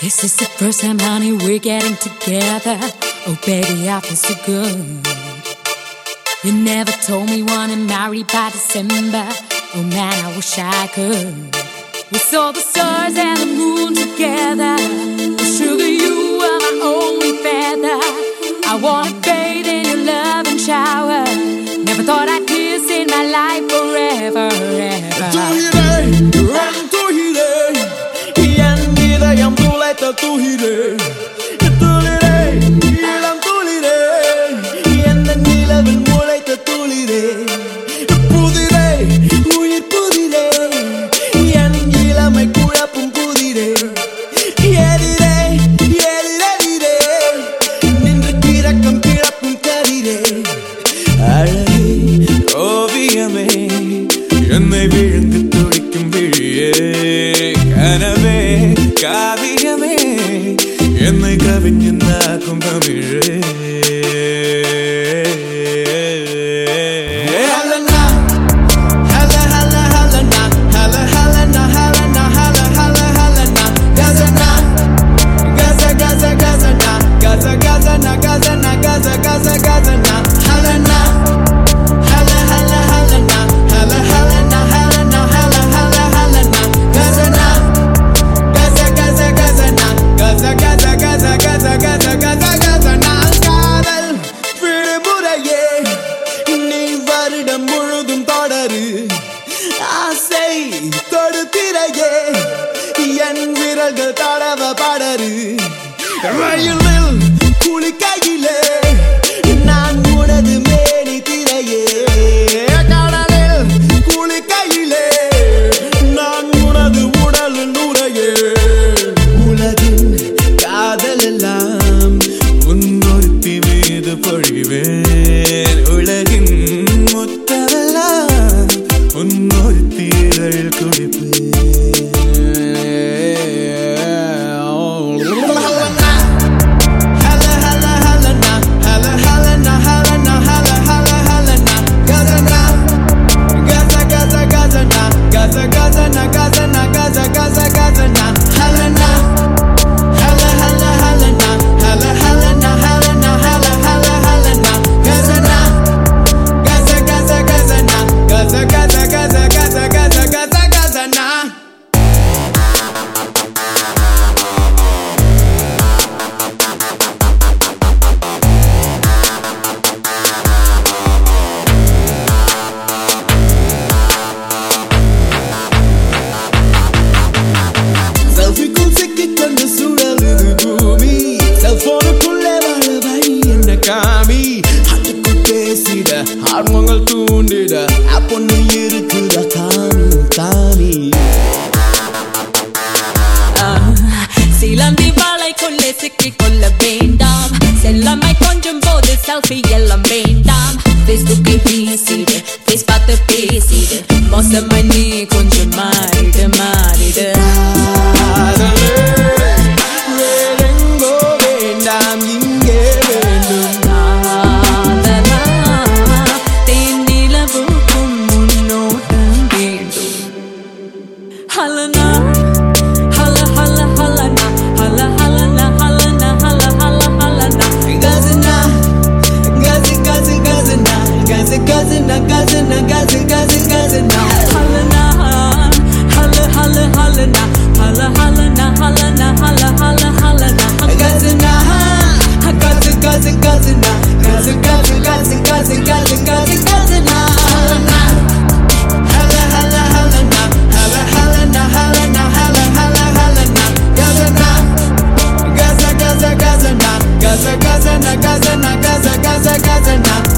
This is the first time, honey, we're getting together. Oh, baby, I feel so good. You never told me wanna marry by December. Oh man, I wish I could. We saw the stars and the moon together. Oh, sugar, you are my only feather. I wanna bathe in your love and shower. Never thought I'd kiss in my life forever, ever. என்னை விழுந்து துடிக்கும் விழியே கனவே காவியமே என்னை கவிஞனாக்கும் தமிழே ஆசை தொடுத்திரையே என் விரல்கள் தடவ படரு ரயிலில் குளிக்கையிலே நான் உனது மேனி திரையே கடலில் குளிக்கையிலே நான் உனது உடல் நுரையே உலகின் காதல் எல்லாம் உன்னொருத்தி மீது பொழிவேன் உலகின் முத்தமெல்லாம் உன்னொருத்திகள் குடிப்பு ஆர்வங்கள் தூண்டிட அப்பொண்ணு இருக்குதா தானி சிலந்தி வாழைக்குள்ளே சிக்கிக் கொள்ள வேண்டாம் செல்லமை கொஞ்சம் போது செல்ஃபி எல்லாம் வேண்டாம் ஃபேஸ்புக்கை பேசிடு ஃபேஸ் பார்த்து பேசிடு மோசமா நீ கொஞ்சம் மாறிடு மாறிடு வேறெங்கோ வேண்டாம் இங்கே வேண்டும் Halana, hala hala halana, hala halana, halana, hala hala halana. Gazana, gazi gazi gazana, gazi gazana, gazana, gazi gazi gazana. Halana, hala hala halana, hala halana, halana, hala hala halana. Gazana, gazi gazi gazana, gazi gazi gazi gazi gazi gazi gazana. Gaza, gaza, gaza, gaza, gaza, gaza, gaza, gaza, gaza, gaza,